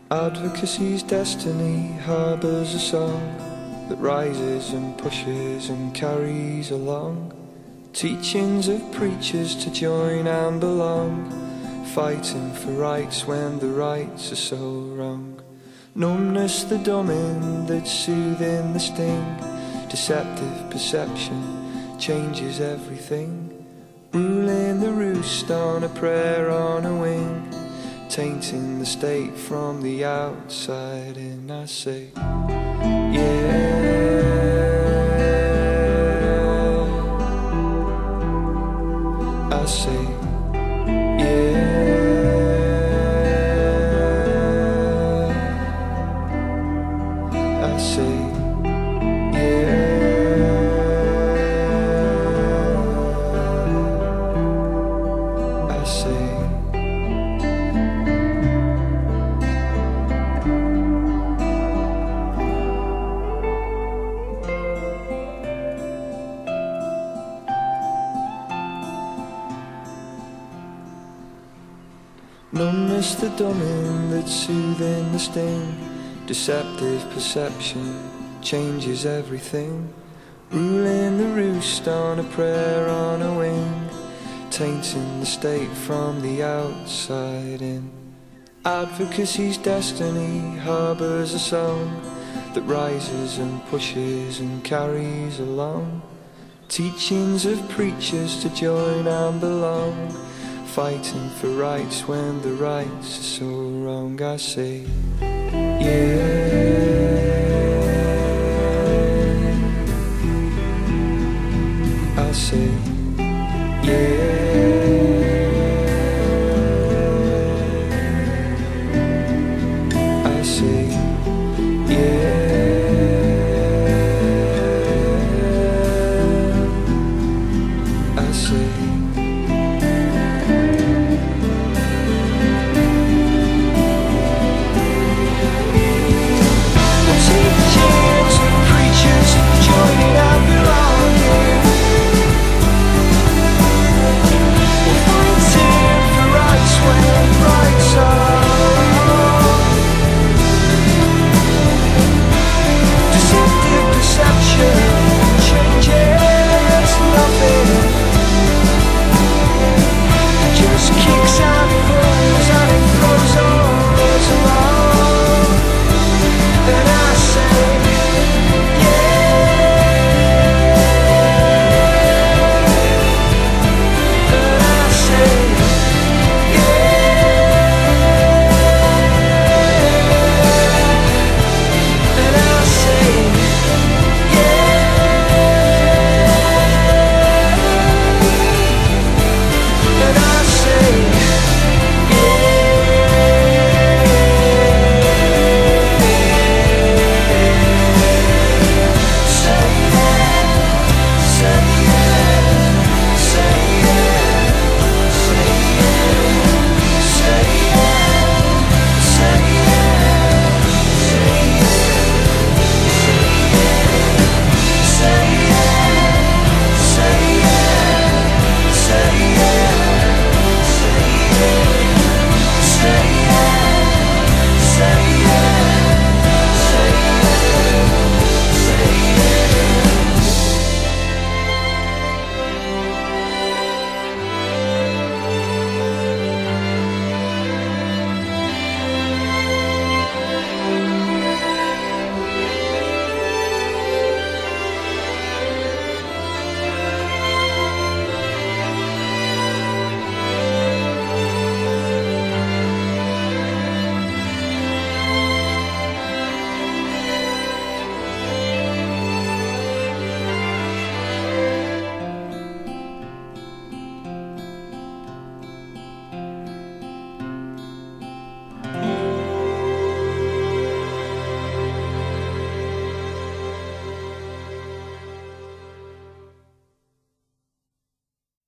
Advocacy's destiny harbours a song that rises and pushes and carries along teachings of preachers to join and belong, fighting for rights when the rights are so wrong. Numbness the dumbing that's soothing the sting, deceptive perception changes everything, ruling the roost on a prayer on a wing, tainting the state from the outside in. I say, yeah, I say, yeah, I say, yeah, I say. Numbness the dumbing that's soothing the sting, deceptive perception changes everything, ruling the roost on a prayer on a wing, tainting the state from the outside in. Advocacy's destiny harbours a song that rises and pushes and carries along teachings of preachers to join and belong, fighting for rights when the rights are so wrong. I say, yeah.